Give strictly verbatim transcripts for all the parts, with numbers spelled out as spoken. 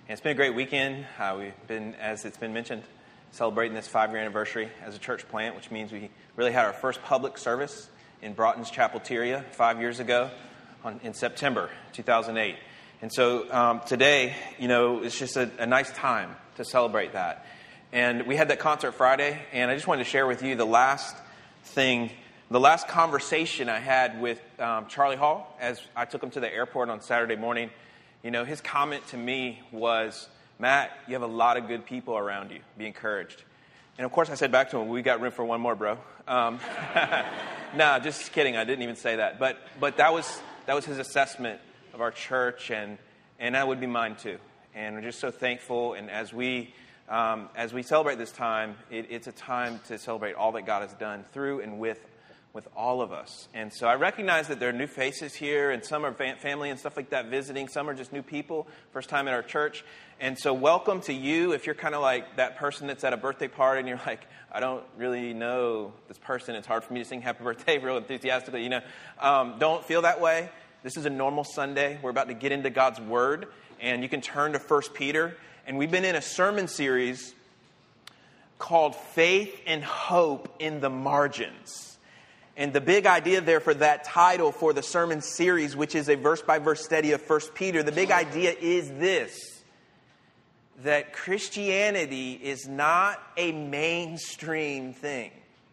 And it's been a great weekend. Uh, we've been, as it's been mentioned, celebrating this five-year anniversary as a church plant, which means we really had our first public service in Broughton's Chapelteria five years ago on, in September two thousand eight. And so um, today, you know, it's just a, a nice time to celebrate that. And we had that concert Friday, and I just wanted to share with you the last thing, the last conversation I had with um, Charlie Hall as I took him to the airport on Saturday morning. You know, his comment to me was, Matt, you have a lot of good people around you. Be encouraged. And of course, I said back to him, we got room for one more, bro. Um, nah, just kidding. I didn't even say that. But but that was that was his assessment of our church, and and that would be mine too. And we're just so thankful. And as we um, as we celebrate this time, it, it's a time to celebrate all that God has done through and with with all of us. And so I recognize that there are new faces here, and some are family and stuff like that visiting. Some are just new people, first time at our church. And so welcome to you. If you're kind of like that person that's at a birthday party and you're like, I don't really know this person. It's hard for me to sing happy birthday real enthusiastically. You know, um, don't feel that way. This is a normal Sunday. We're about to get into God's Word, and you can turn to First Peter. And we've been in a sermon series called Faith and Hope in the Margins. And the big idea there for that title for the sermon series, which is a verse-by-verse study of First Peter, the big idea is this: that Christianity is not a mainstream thing.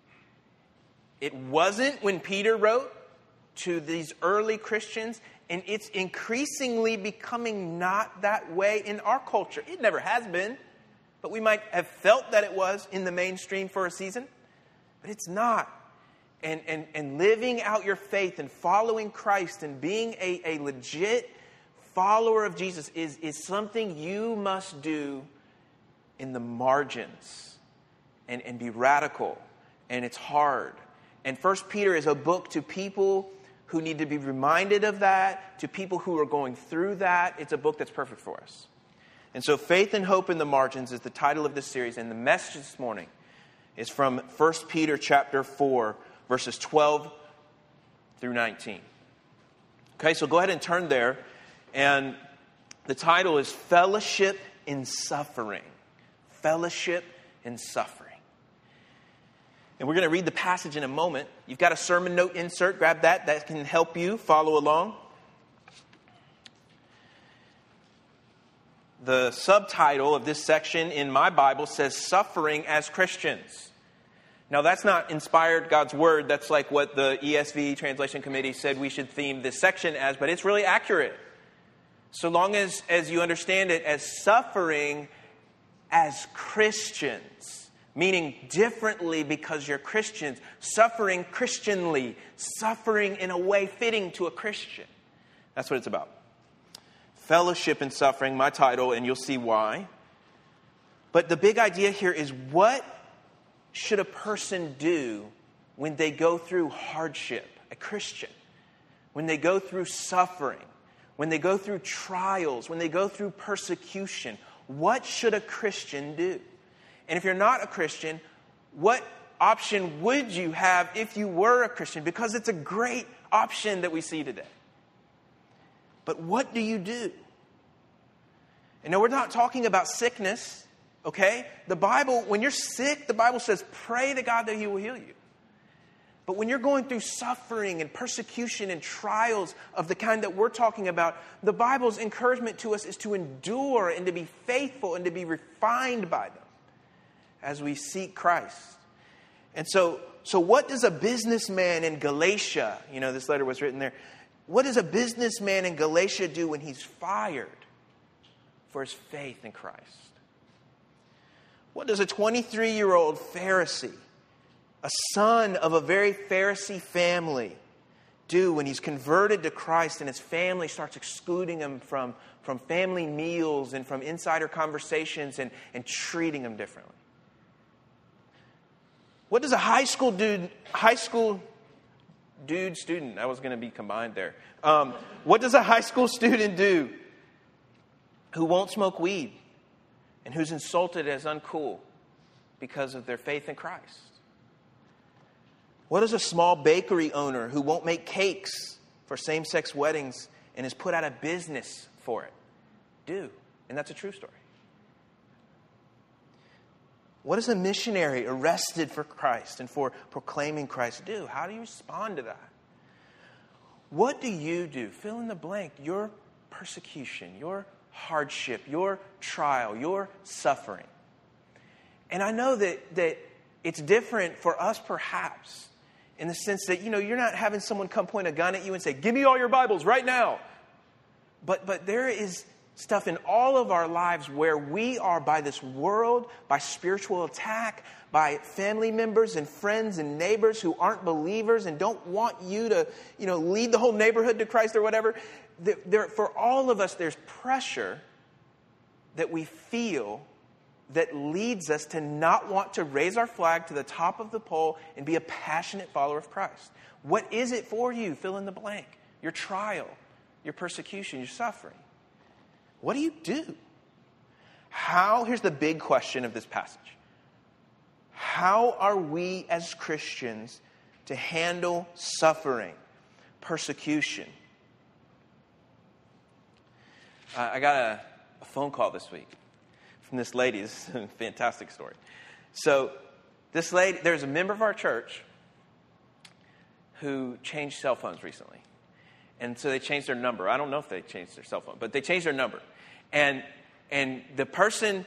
It wasn't when Peter wrote to these early Christians, and it's increasingly becoming not that way in our culture. It never has been, but we might have felt that it was in the mainstream for a season, but it's not. And, and, and living out your faith and following Christ and being a, a legit follower of Jesus is, is something you must do in the margins and, and be radical. And it's hard. And First Peter is a book to people who need to be reminded of that, to people who are going through that. It's a book that's perfect for us. And so Faith and Hope in the Margins is the title of this series. And the message this morning is from First Peter chapter four, verses twelve through nineteen. Okay, so go ahead and turn there. And the title is Fellowship in Suffering. Fellowship in Suffering. And we're going to read the passage in a moment. You've got a sermon note insert. Grab that. That can help you follow along. The subtitle of this section in my Bible says Suffering as Christians. Now, that's not inspired God's Word. That's like what the E S V Translation Committee said we should theme this section as, but it's really accurate. So long as, as you understand it as suffering as Christians, meaning differently because you're Christians, suffering Christianly, suffering in a way fitting to a Christian. That's what it's about. Fellowship in Suffering, my title, and you'll see why. But the big idea here is, what should a person do when they go through hardship, a Christian? When they go through suffering, when they go through trials, when they go through persecution, what should a Christian do? And if you're not a Christian, what option would you have if you were a Christian? Because it's a great option that we see today. But what do you do? And no, we're not talking about sickness. Okay? The Bible, when you're sick, the Bible says, pray to God that He will heal you. But when you're going through suffering and persecution and trials of the kind that we're talking about, the Bible's encouragement to us is to endure and to be faithful and to be refined by them as we seek Christ. And so, so what does a businessman in Galatia, you know, this letter was written there, what does a businessman in Galatia do when he's fired for his faith in Christ? What does a twenty-three-year-old Pharisee, a son of a very Pharisee family, do when he's converted to Christ and his family starts excluding him from, from family meals and from insider conversations and, and treating him differently? What does a high school dude, high school dude student, I was going to be combined there. Um, what does a high school student do who won't smoke weed and who's insulted as uncool because of their faith in Christ? What does a small bakery owner who won't make cakes for same-sex weddings and is put out of business for it do? And that's a true story. What does a missionary arrested for Christ and for proclaiming Christ do? How do you respond to that? What do you do? Fill in the blank. Your persecution, your hardship, your trial, your suffering. And I know that, that it's different for us perhaps in the sense that, you know, you're not having someone come point a gun at you and say, give me all your Bibles right now. But but there is stuff in all of our lives where we are by this world, by spiritual attack, by family members and friends and neighbors who aren't believers and don't want you to, you know, lead the whole neighborhood to Christ or whatever. There, there, for all of us, there's pressure that we feel that leads us to not want to raise our flag to the top of the pole and be a passionate follower of Christ. What is it for you? Fill in the blank. Your trial, your persecution, your suffering. What do you do? How, here's the big question of this passage. How are we as Christians to handle suffering, persecution? Uh, I got a, a phone call this week from this lady. This is a fantastic story. So this lady, there's a member of our church who changed cell phones recently. And so they changed their number. I don't know if they changed their cell phone, but they changed their number. And and the person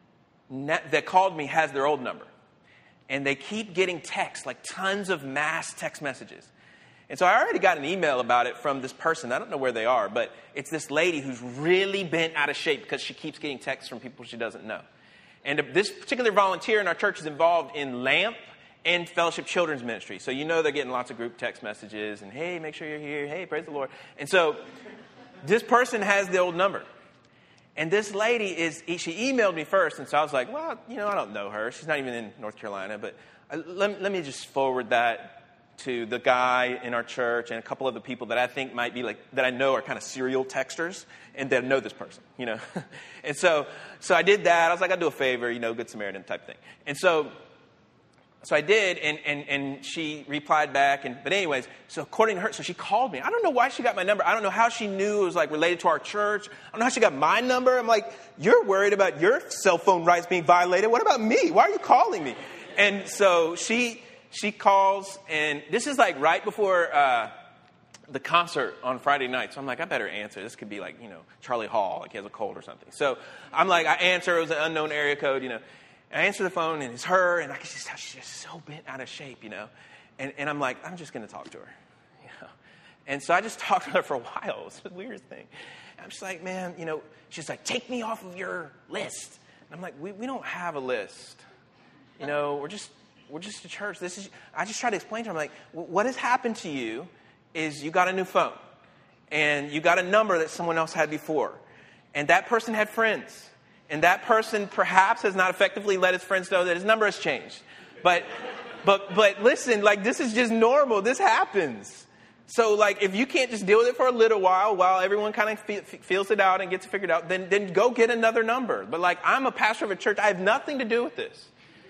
that called me has their old number. And they keep getting texts, like tons of mass text messages. And so I already got an email about it from this person. I don't know where they are, but it's this lady who's really bent out of shape because she keeps getting texts from people she doesn't know. And this particular volunteer in our church is involved in LAMP and Fellowship Children's Ministry. So you know they're getting lots of group text messages and, hey, make sure you're here. Hey, praise the Lord. And so this person has the old number. And this lady is, she emailed me first. And so I was like, well, you know, I don't know her. She's not even in North Carolina. But let, let me just forward that to the guy in our church and a couple of the people that I think might be like, that I know are kind of serial texters and that know this person, you know. And so, so I did that. I was like, I'll do a favor, you know, Good Samaritan type thing. And so, so I did, and, and, and she replied back. And but anyways, so according to her, so she called me. I don't know why she got my number. I don't know how she knew it was like related to our church. I don't know how she got my number. I'm like, you're worried about your cell phone rights being violated. What about me? Why are you calling me? And so she she calls, and this is like right before uh, the concert on Friday night. So I'm like, I better answer. This could be like, you know, Charlie Hall, like he has a cold or something. So I'm like, I answer. It was an unknown area code, you know. I answer the phone, and it's her, and I can just tell she's just so bent out of shape, you know. And, and I'm like, I'm just going to talk to her, you know. And so I just talked to her for a while. It's the weirdest thing. I'm just like, man, you know, she's like, take me off of your list. And I'm like, we, we don't have a list. You know, we're just we're just a church. This is. I just try to explain to her, I'm like, what has happened to you is you got a new phone, and you got a number that someone else had before, and that person had friends. And that person perhaps has not effectively let his friends know that his number has changed. But, but, but listen, like this is just normal. This happens. So like if you can't just deal with it for a little while, while everyone kind of fe- feels it out and gets it figured out, then, then go get another number. But like I'm a pastor of a church. I have nothing to do with this.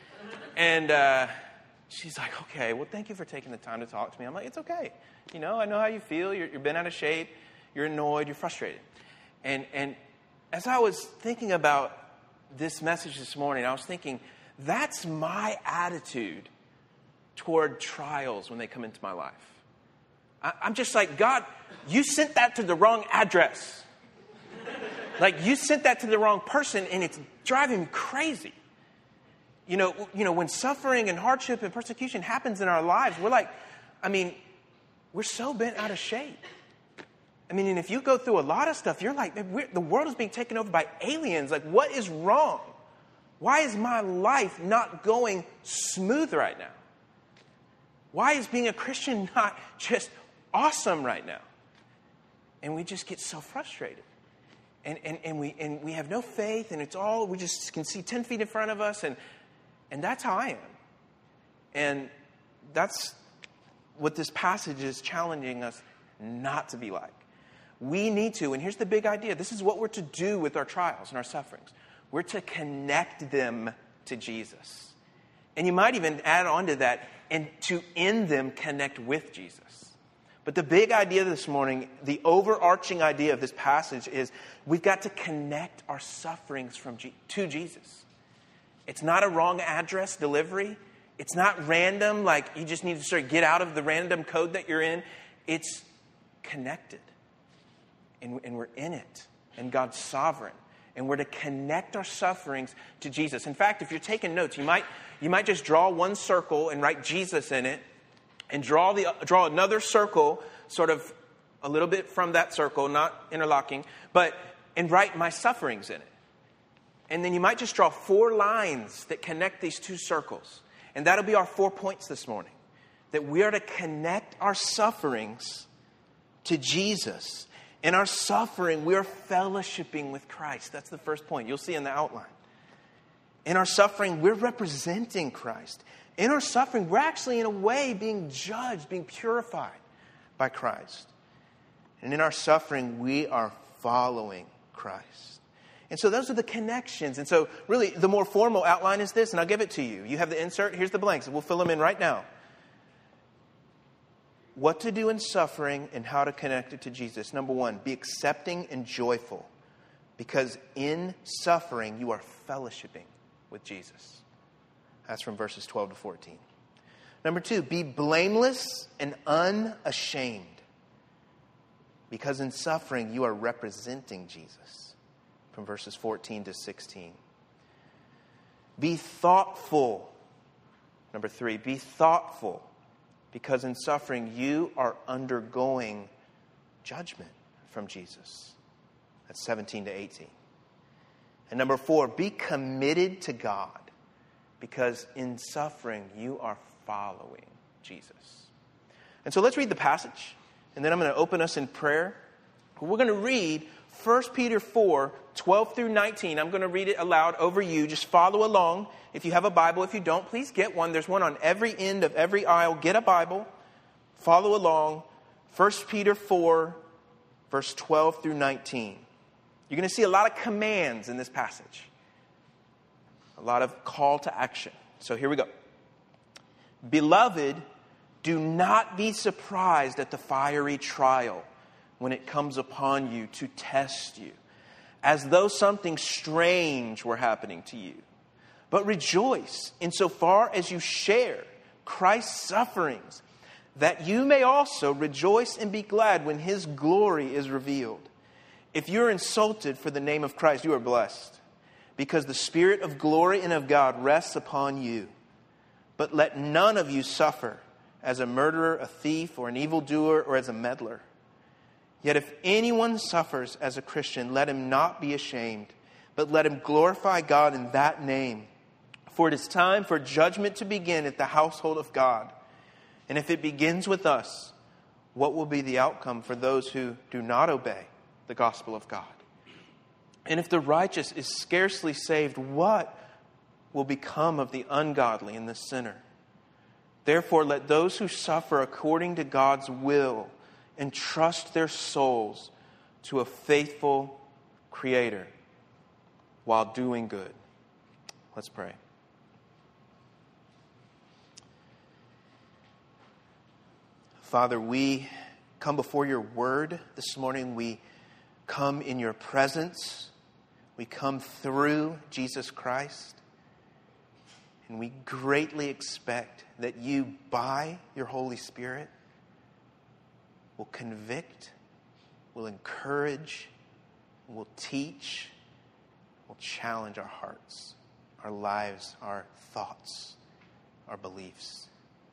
And uh, she's like, okay, well, thank you for taking the time to talk to me. I'm like, it's okay. You know, I know how you feel. You're, you're bent out of shape. You're annoyed. You're frustrated. And, and, As I was thinking about this message this morning, I was thinking, that's my attitude toward trials when they come into my life. I, I'm just like, God, you sent that to the wrong address. Like, you sent that to the wrong person, and it's driving me crazy. You know, you know, when suffering and hardship and persecution happens in our lives, we're like, I mean, we're so bent out of shape. I mean, and if you go through a lot of stuff, you're like, we're, the world is being taken over by aliens. Like, what is wrong? Why is my life not going smooth right now? Why is being a Christian not just awesome right now? And we just get so frustrated. And, and, and, we, and we have no faith, and it's all, we just can see ten feet in front of us, and, and that's how I am. And that's what this passage is challenging us not to be like. We need to, and here's the big idea. This is what we're to do with our trials and our sufferings. We're to connect them to Jesus. And you might even add on to that, and to in them connect with Jesus. But the big idea this morning, the overarching idea of this passage is we've got to connect our sufferings from G- to Jesus. It's not a wrong address delivery. It's not random, like you just need to sort of get out of the random code that you're in. It's connected. And, and we're in it. And God's sovereign. And we're to connect our sufferings to Jesus. In fact, if you're taking notes, you might you might just draw one circle and write Jesus in it. And draw the draw another circle, sort of a little bit from that circle, not interlocking, but and write my sufferings in it. And then you might just draw four lines that connect these two circles. And that'll be our four points this morning. That we are to connect our sufferings to Jesus. In our suffering, we are fellowshipping with Christ. That's the first point. You'll see in the outline. In our suffering, we're representing Christ. In our suffering, we're actually in a way being judged, being purified by Christ. And in our suffering, we are following Christ. And so those are the connections. And so really, the more formal outline is this, and I'll give it to you. You have the insert. Here's the blanks. We'll fill them in right now. What to do in suffering and how to connect it to Jesus. Number one, be accepting and joyful. Because in suffering, you are fellowshipping with Jesus. That's from verses twelve to fourteen. Number two, be blameless and unashamed. Because in suffering, you are representing Jesus. From verses fourteen to sixteen. Be thoughtful. Number three, be thoughtful. Because in suffering, you are undergoing judgment from Jesus. That's seventeen to eighteen. And number four, be committed to God. Because in suffering, you are following Jesus. And so let's read the passage. And then I'm going to open us in prayer. We're going to read First Peter four, twelve through nineteen. I'm going to read it aloud over you. Just follow along. If you have a Bible, if you don't, please get one. There's one on every end of every aisle. Get a Bible. Follow along. First Peter four, verse twelve through nineteen. You're going to see a lot of commands in this passage. A lot of call to action. So here we go. Beloved, do not be surprised at the fiery trial when it comes upon you to test you, as though something strange were happening to you. But rejoice insofar as you share Christ's sufferings, that you may also rejoice and be glad when his glory is revealed. If you're insulted for the name of Christ, you are blessed, because the Spirit of glory and of God rests upon you. But let none of you suffer as a murderer, a thief, or an evildoer, or as a meddler. Yet if anyone suffers as a Christian, let him not be ashamed, but let him glorify God in that name. For it is time for judgment to begin at the household of God. And if it begins with us, what will be the outcome for those who do not obey the gospel of God? And if the righteous is scarcely saved, what will become of the ungodly and the sinner? Therefore, let those who suffer according to God's will entrust their souls to a faithful Creator while doing good. Let's pray. Father, we come before your word this morning. We come in your presence. We come through Jesus Christ. And we greatly expect that you, by your Holy Spirit, will convict, will encourage, will teach, will challenge our hearts, our lives, our thoughts, our beliefs.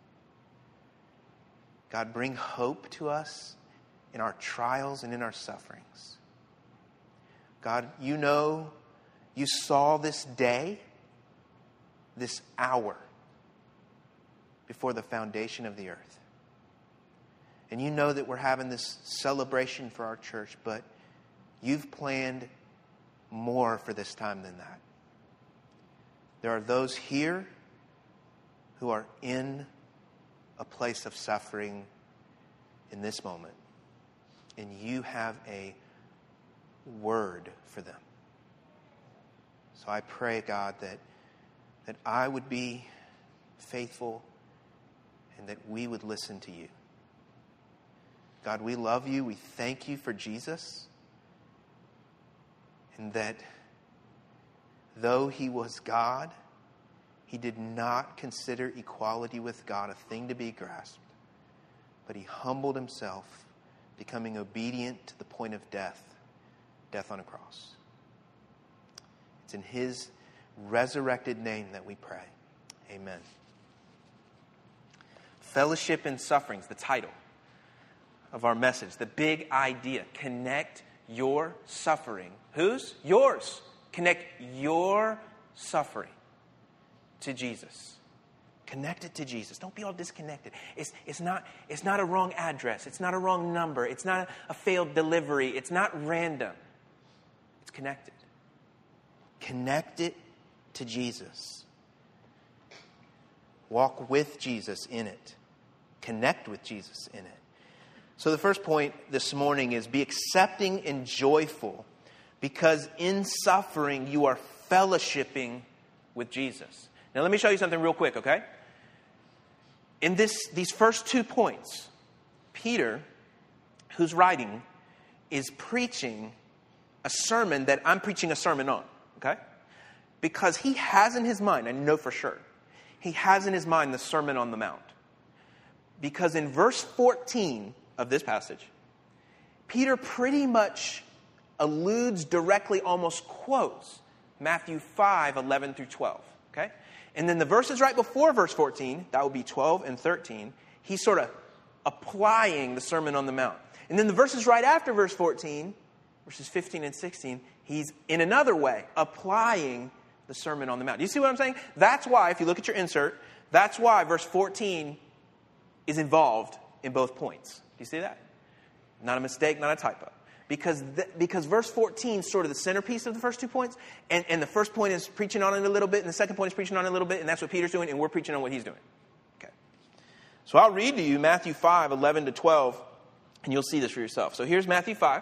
God, bring hope to us in our trials and in our sufferings. God, you know, you saw this day, this hour, before the foundation of the earth. And you know that we're having this celebration for our church, but you've planned more for this time than that. There are those here who are in a place of suffering in this moment. And you have a word for them. So I pray, God, that, that I would be faithful and that we would listen to you. God, we love you. We thank you for Jesus. And that though he was God, he did not consider equality with God a thing to be grasped, but he humbled himself, becoming obedient to the point of death, death on a cross. It's in his resurrected name that we pray. Amen. Fellowship in Sufferings, the title of our message, the big idea. Connect your suffering. Whose? Yours. Connect your suffering to Jesus. Connect it to Jesus. Don't be all disconnected. It's, it's, not, it's not a wrong address. It's not a wrong number. It's not a, a failed delivery. It's not random. It's connected. Connect it to Jesus. Walk with Jesus in it. Connect with Jesus in it. So the first point this morning is be accepting and joyful, because in suffering you are fellowshipping with Jesus. Now let me show you something real quick, okay? In this, these first two points, Peter, who's writing, is preaching a sermon that I'm preaching a sermon on, okay? Because he has in his mind, I know for sure, he has in his mind the Sermon on the Mount. Because in verse fourteen of this passage, Peter pretty much alludes directly, almost quotes, Matthew five, eleven through twelve. Okay? And then the verses right before verse fourteen, that would be twelve and thirteen, he's sort of applying the Sermon on the Mount. And then the verses right after verse fourteen, verses fifteen and sixteen, he's in another way applying the Sermon on the Mount. Do you see what I'm saying? That's why, if you look at your insert, that's why verse fourteen is involved in both points. Do you see that? Not a mistake, not a typo. Because th- because verse fourteen is sort of the centerpiece of the first two points, and, and the first point is preaching on it a little bit, and the second point is preaching on it a little bit, and that's what Peter's doing, and we're preaching on what he's doing. Okay. So I'll read to you Matthew five, eleven to twelve, and you'll see this for yourself. So here's Matthew five.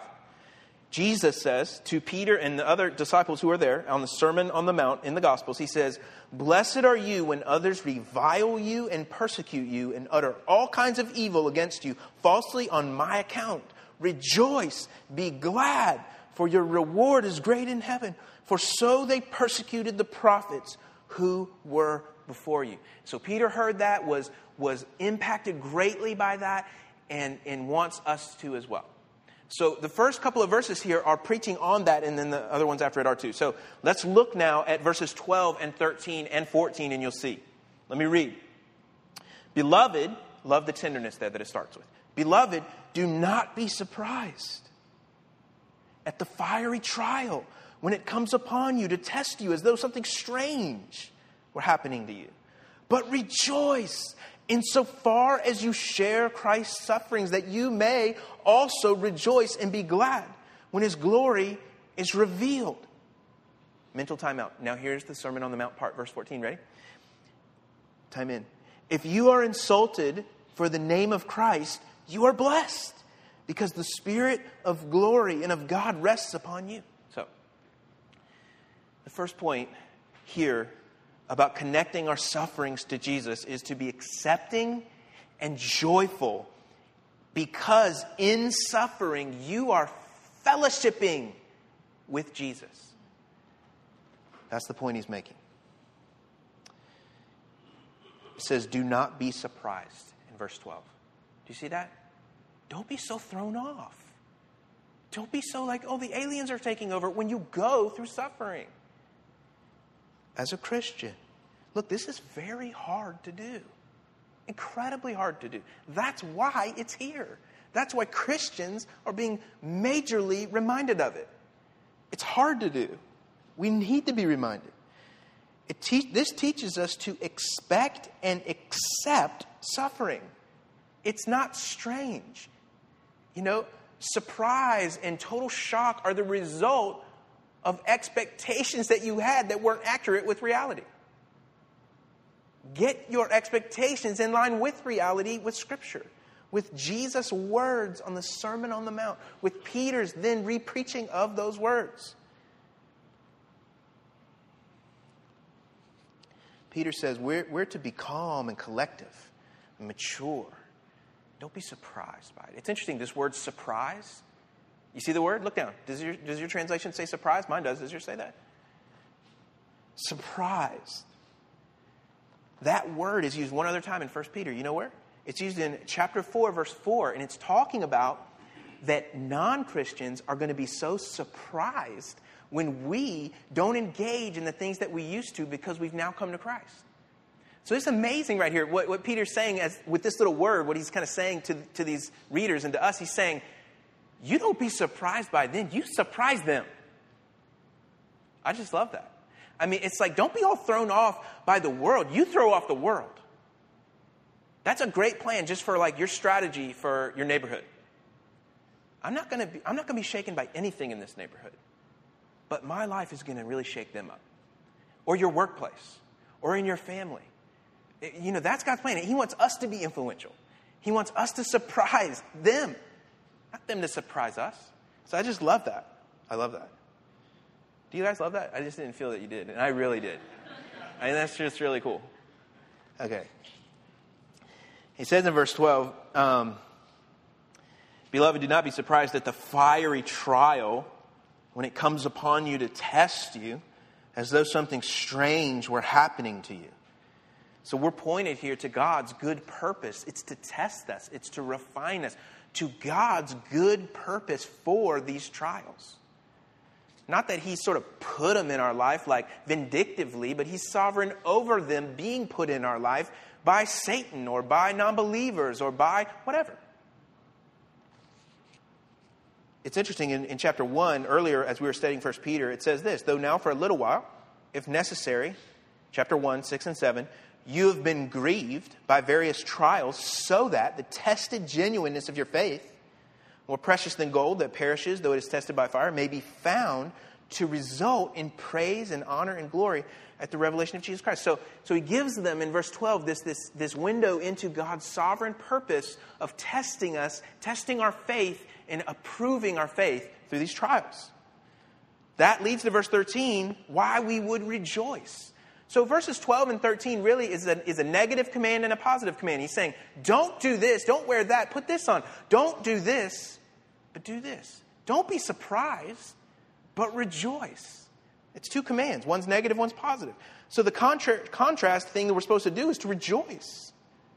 Jesus says to Peter and the other disciples who are there on the Sermon on the Mount in the Gospels, he says, "Blessed are you when others revile you and persecute you and utter all kinds of evil against you falsely on my account. Rejoice, be glad, for your reward is great in heaven. For so they persecuted the prophets who were before you." So Peter heard that, was, was impacted greatly by that, and, and wants us to as well. So the first couple of verses here are preaching on that, and then the other ones after it are too. So let's look now at verses twelve and thirteen and fourteen, and you'll see. Let me read. "Beloved," love the tenderness there that it starts with. "Beloved, do not be surprised at the fiery trial when it comes upon you to test you as though something strange were happening to you. But rejoice insofar as you share Christ's sufferings, that you may also rejoice and be glad when his glory is revealed." Mental timeout. Now here's the Sermon on the Mount part, verse fourteen. Ready? Time in. "If you are insulted for the name of Christ, you are blessed, because the Spirit of glory and of God rests upon you." So, the first point here about connecting our sufferings to Jesus is to be accepting and joyful, because in suffering you are fellowshipping with Jesus. That's the point he's making. It says, "Do not be surprised," in verse twelve. Do you see that? Don't be so thrown off. Don't be so like, oh, the aliens are taking over when you go through suffering. As a Christian, look, this is very hard to do. Incredibly hard to do. That's why it's here. That's why Christians are being majorly reminded of it. It's hard to do. We need to be reminded. It te- this teaches us to expect and accept suffering. It's not strange. You know, surprise and total shock are the result of expectations that you had that weren't accurate with reality. Get your expectations in line with reality, with Scripture, with Jesus' words on the Sermon on the Mount, with Peter's then re-preaching of those words. Peter says we're, we're to be calm and collective and mature don't be surprised by it. It's interesting, this word surprise. You see the word? Look down. Does your, does your translation say surprise? Mine does. Does yours say that? Surprised. That word is used one other time in First Peter. You know where? It's used in chapter four, verse four, and it's talking about that non-Christians are going to be so surprised when we don't engage in the things that we used to because we've now come to Christ. So it's amazing right here what, what Peter's saying as with this little word, what he's kind of saying to, to these readers and to us. He's saying, you don't be surprised by them. You surprise them. I just love that. I mean, it's like, don't be all thrown off by the world. You throw off the world. That's a great plan just for like your strategy for your neighborhood. I'm not going to be, I'm not going to be shaken by anything in this neighborhood. But my life is going to really shake them up. Or your workplace. Or in your family. You know, that's God's plan. He wants us to be influential. He wants us to surprise them. Not them to surprise us. So I just love that. I love that. Do you guys love that? I just didn't feel that you did. And I really did. I mean, that's just really cool. Okay. He says in verse twelve, um, Beloved, do not be surprised at the fiery trial when it comes upon you to test you, as though something strange were happening to you. So we're pointed here to God's good purpose. It's to test us. It's to refine us. To God's good purpose for these trials. Not that He sort of put them in our life like vindictively, but He's sovereign over them being put in our life by Satan or by non-believers or by whatever. It's interesting, in, in chapter one, earlier as we were studying First Peter, it says this, though now for a little while, if necessary, chapter one, six and seven, you have been grieved by various trials so that the tested genuineness of your faith, more precious than gold that perishes, though it is tested by fire, may be found to result in praise and honor and glory at the revelation of Jesus Christ. So, so he gives them in verse twelve this, this, this window into God's sovereign purpose of testing us, testing our faith and approving our faith through these trials. That leads to verse thirteen, why we would rejoice. So verses twelve and thirteen really is a, is a negative command and a positive command. He's saying, don't do this, don't wear that, put this on. Don't do this, but do this. Don't be surprised, but rejoice. It's two commands. One's negative, one's positive. So the contra- contrast thing that we're supposed to do is to rejoice.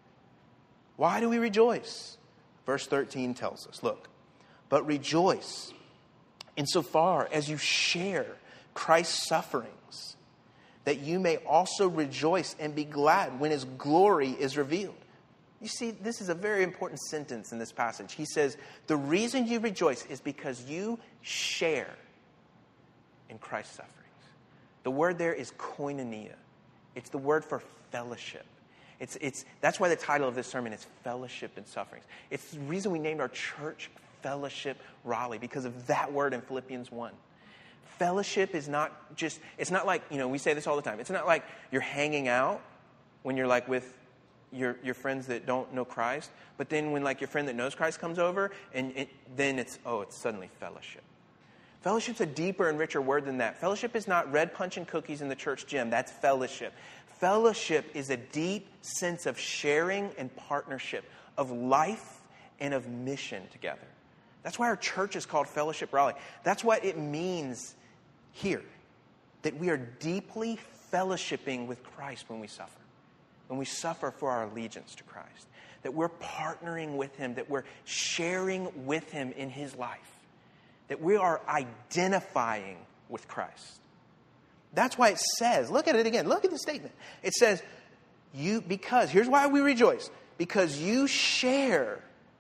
Why do we rejoice? Verse thirteen tells us, look, but rejoice insofar as you share Christ's sufferings, that you may also rejoice and be glad when His glory is revealed. You see, this is a very important sentence in this passage. He says, the reason you rejoice is because you share in Christ's sufferings. The word there is koinonia. It's the word for fellowship. It's, it's, that's why the title of this sermon is Fellowship in Sufferings. It's the reason we named our church Fellowship Raleigh, because of that word in Philippians one. Fellowship is not just, it's not like, you know, we say this all the time. It's not like you're hanging out when you're like with your your friends that don't know Christ. But then when like your friend that knows Christ comes over, and it, then it's, oh, it's suddenly fellowship. Fellowship's a deeper and richer word than that. Fellowship is not red punch and cookies in the church gym. That's fellowship. Fellowship is a deep sense of sharing and partnership, of life and of mission together. That's why our church is called Fellowship Raleigh. That's what it means here, that we are deeply fellowshipping with Christ when we suffer. When we suffer for our allegiance to Christ. That we're partnering with Him, that we're sharing with Him in His life. That we are identifying with Christ. That's why it says, look at it again, look at the statement. It says, you, because, here's why we rejoice. Because you share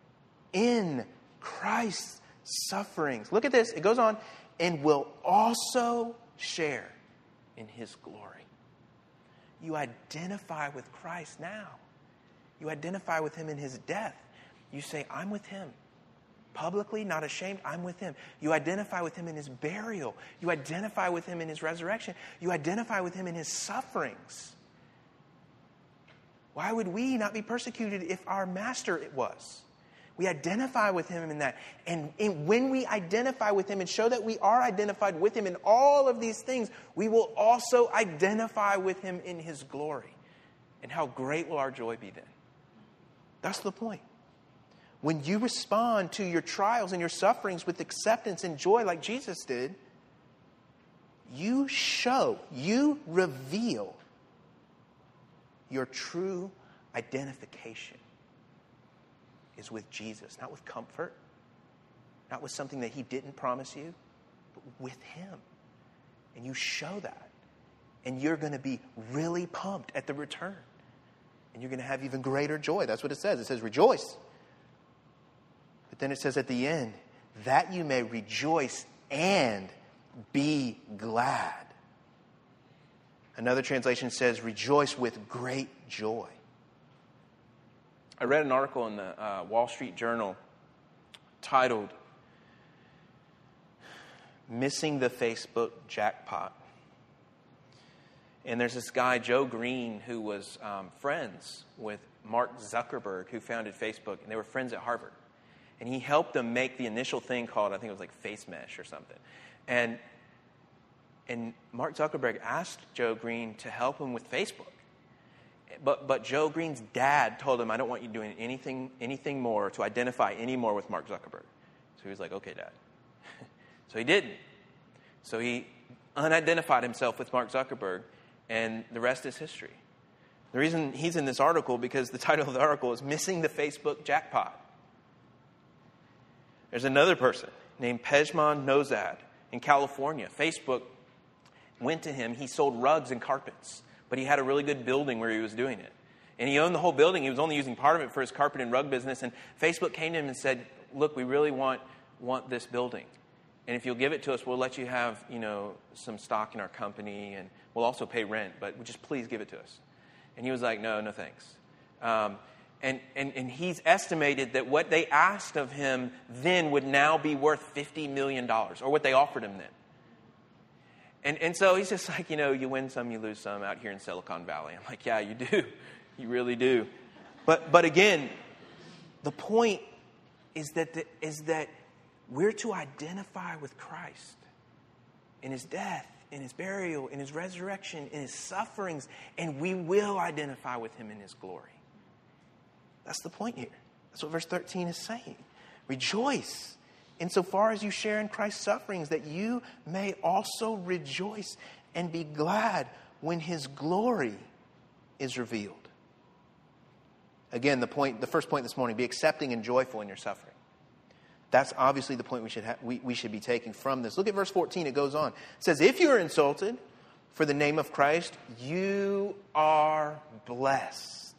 in Christ's sufferings. Look at this, it goes on, and will also share in His glory. You identify with Christ now. You identify with Him in His death. You say, I'm with Him. Publicly, not ashamed, I'm with Him. You identify with Him in His burial. You identify with Him in His resurrection. You identify with Him in His sufferings. Why would we not be persecuted if our Master it was? We identify with Him in that. And in, when we identify with Him and show that we are identified with Him in all of these things, we will also identify with Him in His glory. And how great will our joy be then? That's the point. when you respond to your trials and your sufferings with acceptance and joy like Jesus did, you show, you reveal your true identification is with Jesus, not with comfort, not with something that he didn't promise you, but with him. And you show that. And you're going to be really pumped at the return. And you're going to have even greater joy. That's what it says. It says rejoice. But then it says at the end, that you may rejoice and be glad. Another translation says rejoice with great joy. I read an article in the uh, Wall Street Journal titled, Missing the Facebook Jackpot. And there's this guy, Joe Green, who was um, friends with Mark Zuckerberg, who founded Facebook, and they were friends at Harvard. And he helped them make the initial thing called, I think it was like Face Mesh or something. And, and Mark Zuckerberg asked Joe Green to help him with Facebook. But but Joe Green's dad told him, I don't want you doing anything anything more to identify any more with Mark Zuckerberg. So he was like, okay, Dad. So he didn't. So he unidentified himself with Mark Zuckerberg, and the rest is history. The reason he's in this article, because the title of the article is Missing the Facebook Jackpot. There's another person named Pejman Nozad in California. Facebook went to him. He sold rugs and carpets, but he had a really good building where he was doing it. And he owned the whole building. He was only using part of it for his carpet and rug business. And Facebook came to him and said, look, we really want want this building. And if you'll give it to us, we'll let you have, you know, some stock in our company, and we'll also pay rent, but just please give it to us. And he was like, no, no thanks. Um, and, and, and he's estimated that what they asked of him then would now be worth fifty million dollars, or what they offered him then. And and so he's just like, you know, you win some, you lose some out here in Silicon Valley. I'm like, yeah, you do. You really do. But but again, the point is that the, is that we're to identify with Christ in his death, in his burial, in his resurrection, in his sufferings, and we will identify with him in his glory. That's the point here. That's what verse thirteen is saying. Rejoice insofar as you share in Christ's sufferings, that you may also rejoice and be glad when his glory is revealed. Again, the point, the first point this morning, be accepting and joyful in your suffering. That's obviously the point we should ha- we, we should be taking from this. Look at verse fourteen. It goes on. It says, if you are insulted for the name of Christ, you are blessed,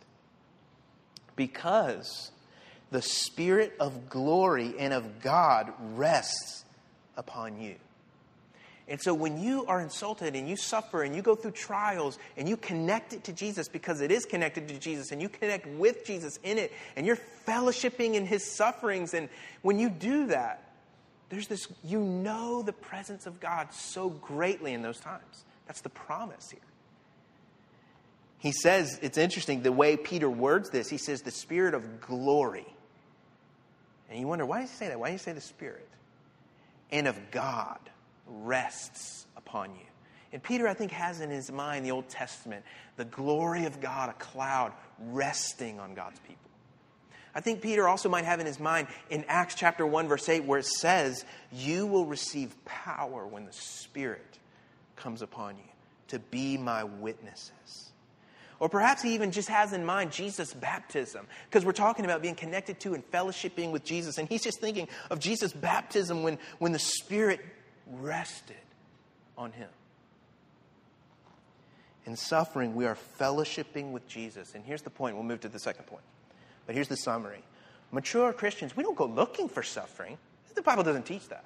because the Spirit of glory and of God rests upon you. And so when you are insulted and you suffer and you go through trials and you connect it to Jesus, because it is connected to Jesus, and you connect with Jesus in it, and you're fellowshipping in his sufferings, and when you do that, there's this, you know the presence of God so greatly in those times. That's the promise here. He says, it's interesting the way Peter words this. He says the Spirit of glory. And you wonder, why does he say that? Why does he say the Spirit? And of God rests upon you. And Peter, I think, has in his mind the Old Testament, the glory of God, a cloud resting on God's people. I think Peter also might have in his mind in Acts chapter one, verse eight, where it says, you will receive power when the Spirit comes upon you to be my witnesses. Or perhaps he even just has in mind Jesus' baptism, because we're talking about being connected to and fellowshipping with Jesus. And he's just thinking of Jesus' baptism when, when the Spirit rested on him. In suffering, we are fellowshipping with Jesus. And here's the point. We'll move to the second point. But here's the summary. Mature Christians, we don't go looking for suffering. The Bible doesn't teach that.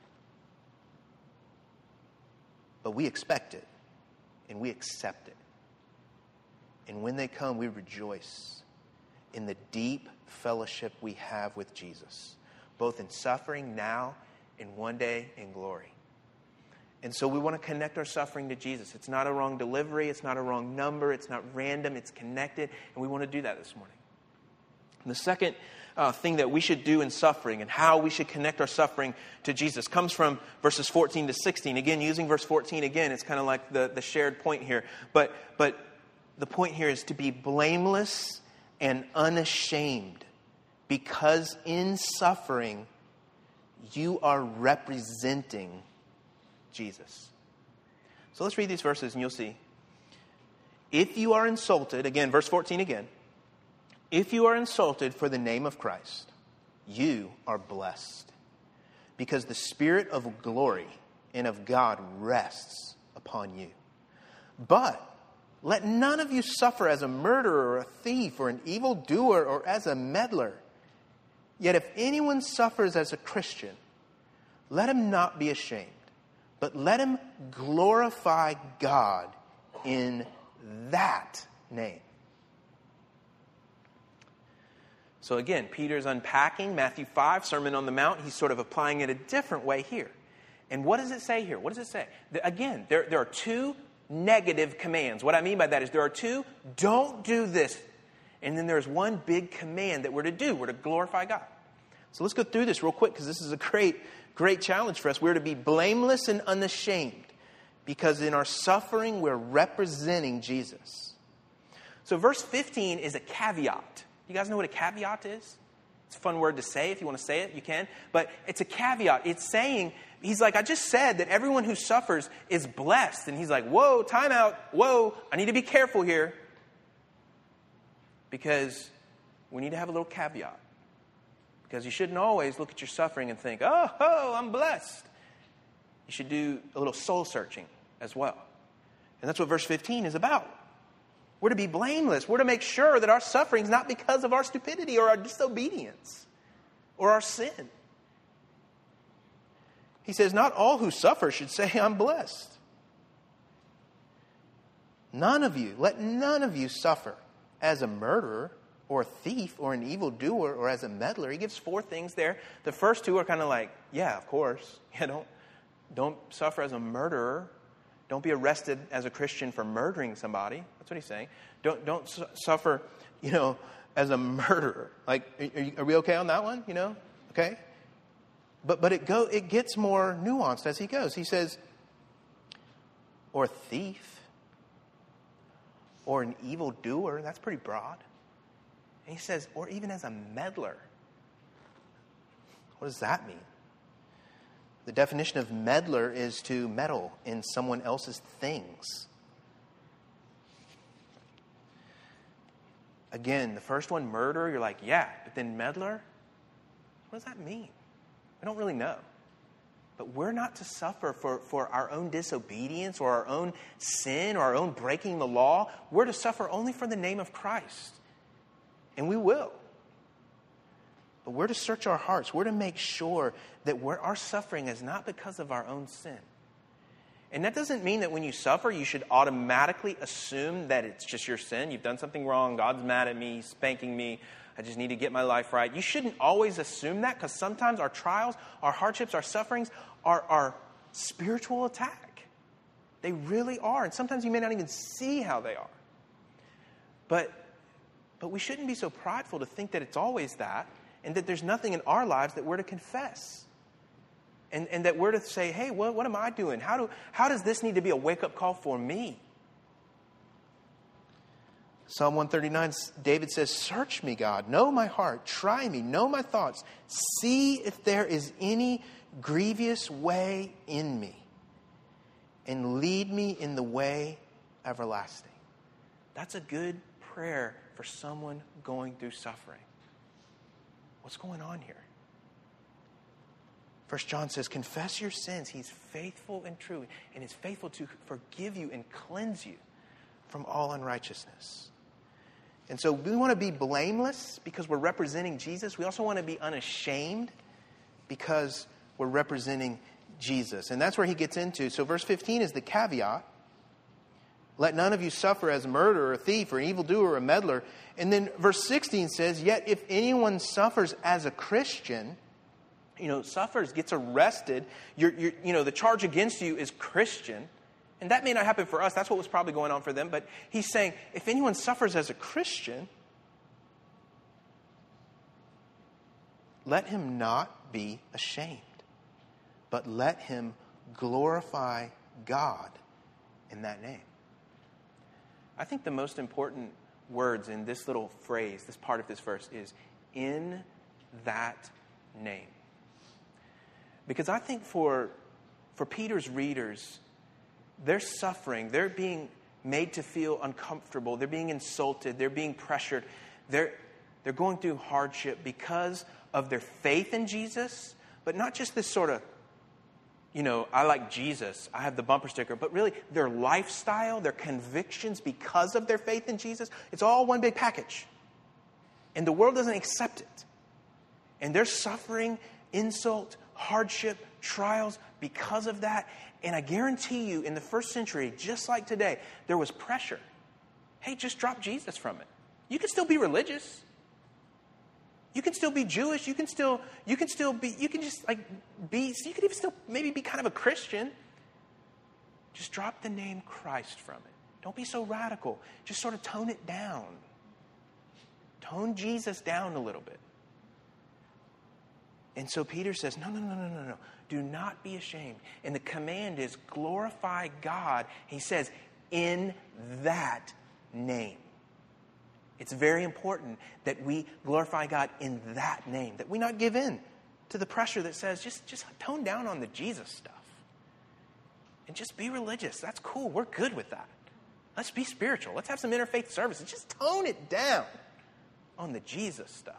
But we expect it, and we accept it. And when they come, we rejoice in the deep fellowship we have with Jesus, both in suffering now and one day in glory. And so we want to connect our suffering to Jesus. It's not a wrong delivery. It's not a wrong number. It's not random. It's connected. And we want to do that this morning. And the second uh, thing that we should do in suffering and how we should connect our suffering to Jesus comes from verses fourteen to sixteen. Again, using verse fourteen again, it's kind of like the, the shared point here. But But the point here is to be blameless and unashamed because in suffering, you are representing Jesus. So let's read these verses and you'll see. If you are insulted, again, verse fourteen again. If you are insulted for the name of Christ, you are blessed, because the Spirit of glory and of God rests upon you. But let none of you suffer as a murderer or a thief or an evildoer or as a meddler. Yet if anyone suffers as a Christian, let him not be ashamed, but let him glorify God in that name. So again, Peter's unpacking Matthew five, Sermon on the Mount. He's sort of applying it a different way here. And what does it say here? What does it say? Again, there, there are two negative commands. What I mean by that is there are two, don't do this. And then there's one big command that we're to do. We're to glorify God. So let's go through this real quick because this is a great, great challenge for us. We're to be blameless and unashamed because in our suffering, we're representing Jesus. So verse fifteen is a caveat. You guys know what a caveat is? It's a fun word to say. If you want to say it, you can. But it's a caveat. It's saying, he's like, I just said that everyone who suffers is blessed. And he's like, whoa, time out. Whoa, I need to be careful here. Because we need to have a little caveat. Because you shouldn't always look at your suffering and think, oh, oh, I'm blessed. You should do a little soul searching as well. And that's what verse fifteen is about. We're to be blameless. We're to make sure that our suffering is not because of our stupidity or our disobedience or our sin. He says, not all who suffer should say, I'm blessed. None of you, let none of you suffer as a murderer or a thief or an evildoer or as a meddler. He gives four things there. The first two are kind of like, yeah, of course. Yeah, don't, don't suffer as a murderer. Don't be arrested as a Christian for murdering somebody. That's what he's saying. Don't don't su- suffer, you know, as a murderer. Like, are, you, are we okay on that one? You know, okay. But but it go it gets more nuanced as he goes. He says, or a thief, or an evildoer. That's pretty broad. And he says, or even as a meddler. What does that mean? The definition of meddler is to meddle in someone else's things. Again, the first one, murder, you're like, yeah, but then meddler? What does that mean? We don't really know. But we're not to suffer for, for our own disobedience or our own sin or our own breaking the law. We're to suffer only for the name of Christ. And we will. But we're to search our hearts. We're to make sure that we're, our suffering is not because of our own sin. And that doesn't mean that when you suffer, you should automatically assume that it's just your sin. You've done something wrong. God's mad at me, spanking me. I just need to get my life right. You shouldn't always assume that because sometimes our trials, our hardships, our sufferings are, are spiritual attack. They really are. And sometimes you may not even see how they are. But, but we shouldn't be so prideful to think that it's always that. And that there's nothing in our lives that we're to confess. And, and that we're to say, hey, what, what am I doing? How, do, how does this need to be a wake-up call for me? Psalm one thirty-nine, David says, search me, God. Know my heart. Try me. Know my thoughts. See if there is any grievous way in me. And lead me in the way everlasting. That's a good prayer for someone going through suffering. What's going on here? First John says, confess your sins. He's faithful and true, and is faithful to forgive you and cleanse you from all unrighteousness. And so we want to be blameless because we're representing Jesus. We also want to be unashamed because we're representing Jesus. And that's where he gets into. So verse fifteen is the caveat. Let none of you suffer as a murderer, or a thief, or an evildoer, or a meddler. And then verse sixteen says, yet if anyone suffers as a Christian, you know, suffers, gets arrested, you're, you're, you know, the charge against you is Christian. And that may not happen for us. That's what was probably going on for them. But he's saying, if anyone suffers as a Christian, let him not be ashamed, but let him glorify God in that name. I think the most important words in this little phrase, this part of this verse, is in that name. Because I think for, for Peter's readers, they're suffering. They're being made to feel uncomfortable. They're being insulted. They're being pressured. They're, they're going through hardship because of their faith in Jesus, but not just this sort of, you know, I like Jesus, I have the bumper sticker, but really their lifestyle, their convictions because of their faith in Jesus, it's all one big package. And the world doesn't accept it. And they're suffering insult, hardship, trials because of that. And I guarantee you, in the first century, just like today, there was pressure. Hey, just drop Jesus from it. You can still be religious. You can still be Jewish. You can still, you can still be, you can just like be, you can even still maybe be kind of a Christian. Just drop the name Christ from it. Don't be so radical. Just sort of tone it down. Tone Jesus down a little bit. And so Peter says, no, no, no, no, no, no. Do not be ashamed. And the command is glorify God. He says, in that name. It's very important that we glorify God in that name. That we not give in to the pressure that says, just, just tone down on the Jesus stuff. And just be religious. That's cool. We're good with that. Let's be spiritual. Let's have some interfaith services. Just tone it down on the Jesus stuff.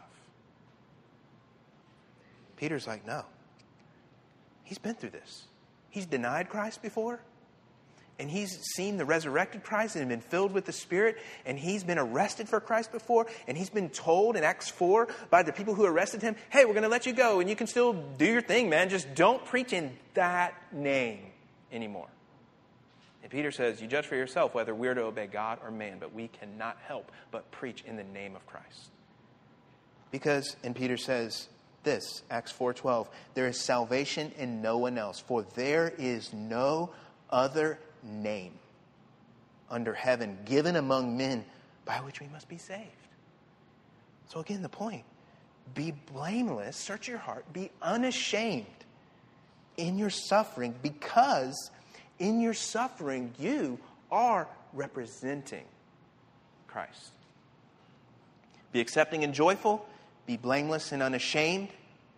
Peter's like, no. He's been through this. He's denied Christ before. And he's seen the resurrected Christ and been filled with the Spirit. And he's been arrested for Christ before. And he's been told in Acts four by the people who arrested him, hey, we're going to let you go. And you can still do your thing, man. Just don't preach in that name anymore. And Peter says, you judge for yourself whether we're to obey God or man. But we cannot help but preach in the name of Christ. Because, and Peter says this, Acts four twelve, there is salvation in no one else. For there is no other name under heaven given among men by which we must be saved. So again, the point, be blameless, search your heart, be unashamed in your suffering, because in your suffering you are representing Christ. Be accepting and joyful, be blameless and unashamed.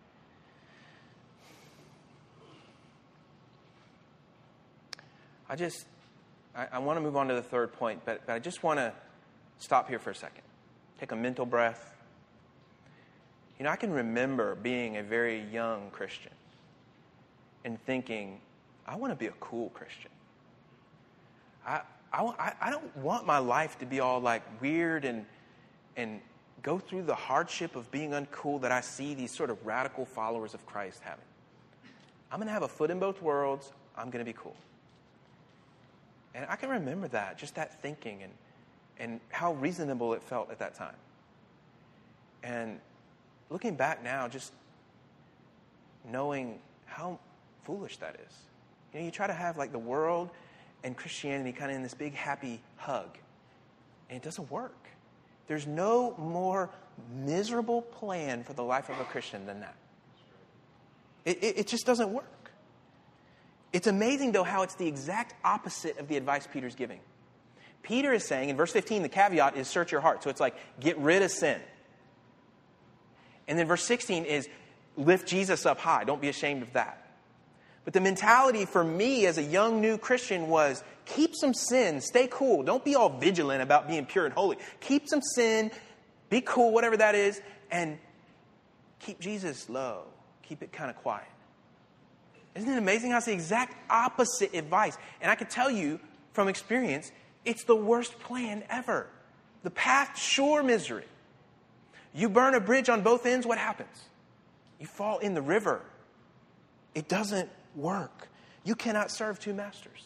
I just, I, I want to move on to the third point, but, but I just want to stop here for a second. Take a mental breath. You know, I can remember being a very young Christian and thinking, I want to be a cool Christian. I, I, I don't want my life to be all like weird and and go through the hardship of being uncool that I see these sort of radical followers of Christ having. I'm going to have a foot in both worlds. I'm going to be cool. And I can remember that, just that thinking and and how reasonable it felt at that time. And looking back now, just knowing how foolish that is. You know, you try to have like the world and Christianity kind of in this big happy hug. And it doesn't work. There's no more miserable plan for the life of a Christian than that. It, it, it just doesn't work. It's amazing, though, how it's the exact opposite of the advice Peter's giving. Peter is saying, in verse fifteen, the caveat is search your heart. So it's like, get rid of sin. And then verse sixteen is lift Jesus up high. Don't be ashamed of that. But the mentality for me as a young new Christian was keep some sin, stay cool. Don't be all vigilant about being pure and holy. Keep some sin, be cool, whatever that is, and keep Jesus low. Keep it kind of quiet. Isn't it amazing how it's the exact opposite advice? And I can tell you from experience, it's the worst plan ever. The path, sure misery. You burn a bridge on both ends, what happens? You fall in the river. It doesn't work. You cannot serve two masters.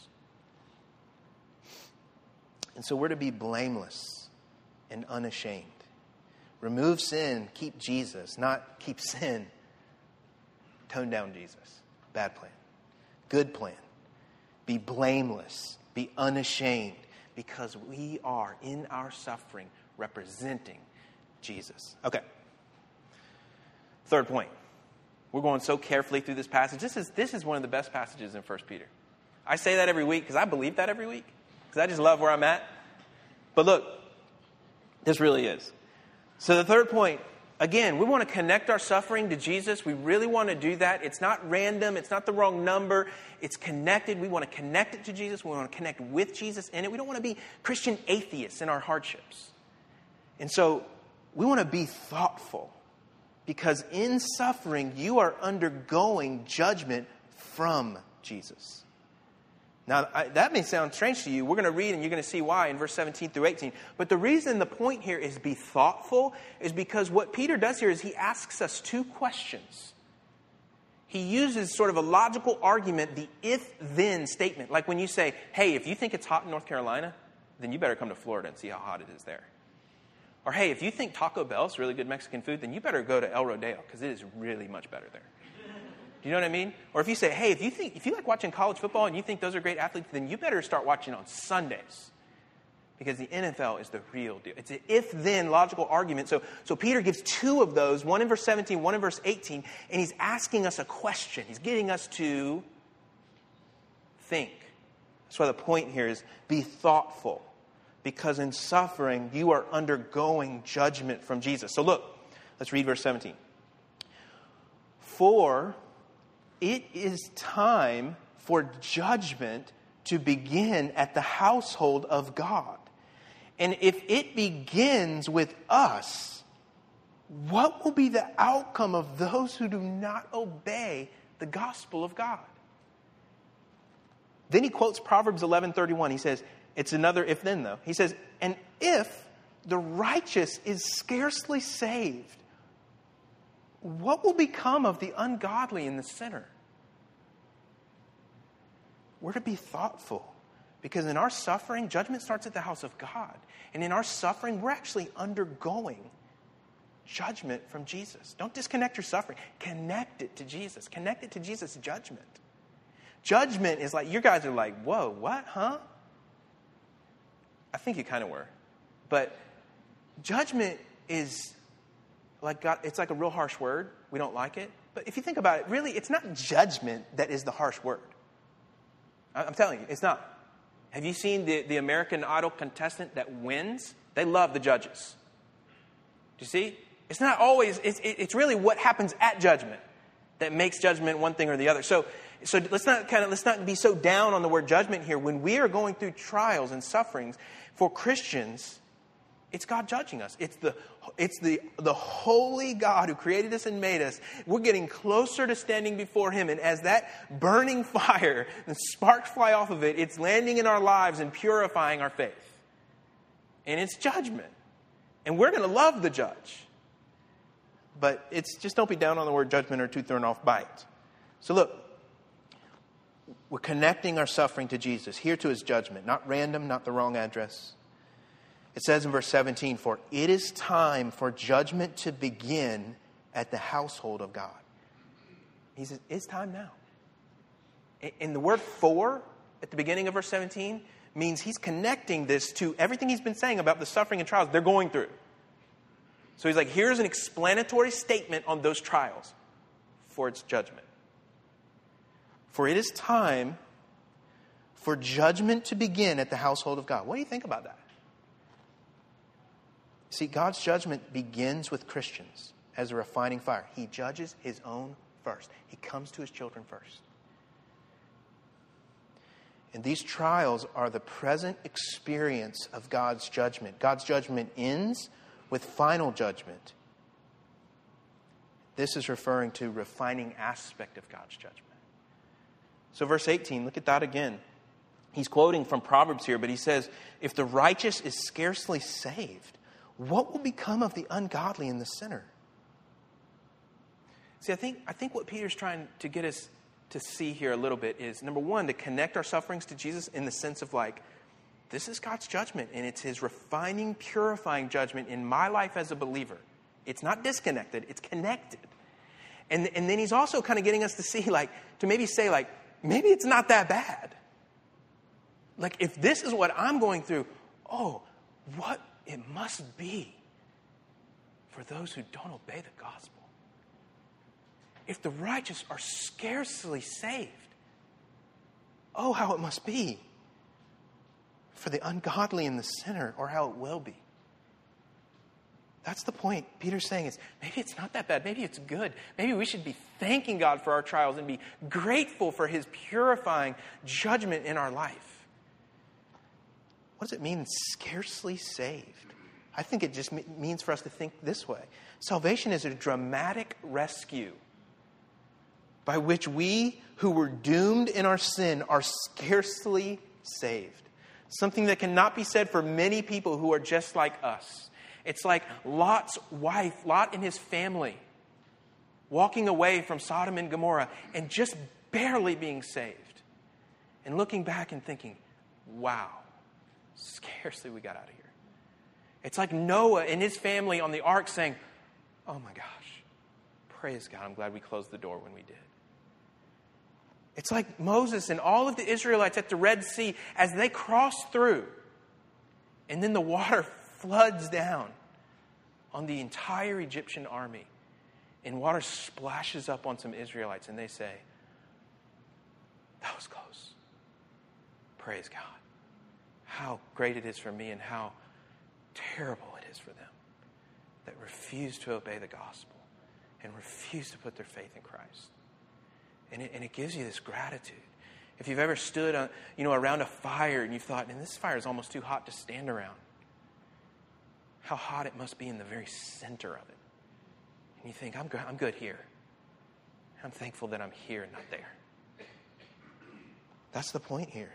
And so we're to be blameless and unashamed. Remove sin, keep Jesus, not keep sin. Tone down Jesus. Bad plan. Good plan. Be blameless. Be unashamed. Because we are, in our suffering, representing Jesus. Okay. Third point. We're going so carefully through this passage. This is, this is one of the best passages in First Peter. I say that every week because I believe that every week. Because I just love where I'm at. But look, this really is. So the third point Again, we want to connect our suffering to Jesus. We really want to do that. It's not random. It's not the wrong number. It's connected. We want to connect it to Jesus. We want to connect with Jesus in it. We don't want to be Christian atheists in our hardships. And so we want to be thoughtful, because in suffering, you are undergoing judgment from Jesus. Now, I, that may sound strange to you. We're going to read and you're going to see why in verse seventeen through eighteen. But the reason the point here is be thoughtful is because what Peter does here is he asks us two questions. He uses sort of a logical argument, the if-then statement. Like when you say, hey, if you think it's hot in North Carolina, then you better come to Florida and see how hot it is there. Or hey, if you think Taco Bell is really good Mexican food, then you better go to El Rodeo because it is really much better there. Do you know what I mean? Or if you say, hey, if you think if you like watching college football and you think those are great athletes, then you better start watching on Sundays. Because the N F L is the real deal. It's an if-then logical argument. So, so Peter gives two of those, one in verse seventeen, one in verse eighteen, and he's asking us a question. He's getting us to think. That's why the point here is be thoughtful. Because in suffering, you are undergoing judgment from Jesus. So look, let's read verse seventeen. For it is time for judgment to begin at the household of God. And if it begins with us, what will be the outcome of those who do not obey the gospel of God? Then he quotes Proverbs eleven thirty-one. He says, it's another if then though. He says, and if the righteous is scarcely saved, what will become of the ungodly and the sinner? We're to be thoughtful, because in our suffering, judgment starts at the house of God. And in our suffering, we're actually undergoing judgment from Jesus. Don't disconnect your suffering. Connect it to Jesus. Connect it to Jesus' judgment. Judgment is like, you guys are like, whoa, what, huh? I think you kind of were. But judgment is like God, it's like a real harsh word. We don't like it. But if you think about it, really, it's not judgment that is the harsh word. I'm telling you, it's not. Have you seen the, the American Idol contestant that wins? They love the judges. Do you see? It's not always, it's, it's really what happens at judgment that makes judgment one thing or the other. So, so let's not kind of, let's not be so down on the word judgment here. When we are going through trials and sufferings, for Christians, it's God judging us. It's the it's the the holy God who created us and made us. We're getting closer to standing before Him. And as that burning fire, the sparks fly off of it, it's landing in our lives and purifying our faith. And it's judgment. And we're going to love the judge. But it's just don't be down on the word judgment or too thrown off by it. So look, we're connecting our suffering to Jesus, here to His judgment. Not random, not the wrong address. It says in verse seventeen, for it is time for judgment to begin at the household of God. He says, it's time now. And the word for at the beginning of verse seventeen means he's connecting this to everything he's been saying about the suffering and trials they're going through. So he's like, here's an explanatory statement on those trials for its judgment. For it is time for judgment to begin at the household of God. What do you think about that? See, God's judgment begins with Christians as a refining fire. He judges His own first. He comes to His children first. And these trials are the present experience of God's judgment. God's judgment ends with final judgment. This is referring to refining aspect of God's judgment. So verse eighteen, look at that again. He's quoting from Proverbs here, but he says, if the righteous is scarcely saved, what will become of the ungodly and the sinner? See, I think I think what Peter's trying to get us to see here a little bit is, number one, to connect our sufferings to Jesus in the sense of like, this is God's judgment, and it's His refining, purifying judgment in my life as a believer. It's not disconnected, it's connected. And, and then He's also kind of getting us to see, like, to maybe say, like, maybe it's not that bad. Like, if this is what I'm going through, oh, what it must be for those who don't obey the gospel. If the righteous are scarcely saved, oh, how it must be for the ungodly and the sinner, or how it will be. That's the point. Peter's saying is, maybe it's not that bad. Maybe it's good. Maybe we should be thanking God for our trials and be grateful for his purifying judgment in our life. What does it mean, scarcely saved? I think it just means for us to think this way. Salvation is a dramatic rescue by which we who were doomed in our sin are scarcely saved. Something that cannot be said for many people who are just like us. It's like Lot's wife, Lot and his family, walking away from Sodom and Gomorrah and just barely being saved. And looking back and thinking, wow, scarcely we got out of here. It's like Noah and his family on the ark saying, oh my gosh, praise God, I'm glad we closed the door when we did. It's like Moses and all of the Israelites at the Red Sea as they cross through. And then the water floods down on the entire Egyptian army. And water splashes up on some Israelites. And they say, that was close. Praise God. How great it is for me and how terrible it is for them that refuse to obey the gospel and refuse to put their faith in Christ. And it, and it gives you this gratitude. If you've ever stood on, you know, around a fire and you've thought, and this fire is almost too hot to stand around. How hot it must be in the very center of it. And you think, I'm good, I'm good here. I'm thankful that I'm here and not there. That's the point here.